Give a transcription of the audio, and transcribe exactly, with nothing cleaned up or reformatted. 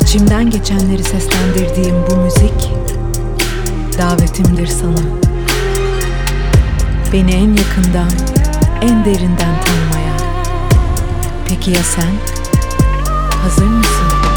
İçimden geçenleri seslendirdiğim bu müzik davetimdir sana. Beni en yakından, en derinden tanımaya. Peki ya sen? Hazır mısın?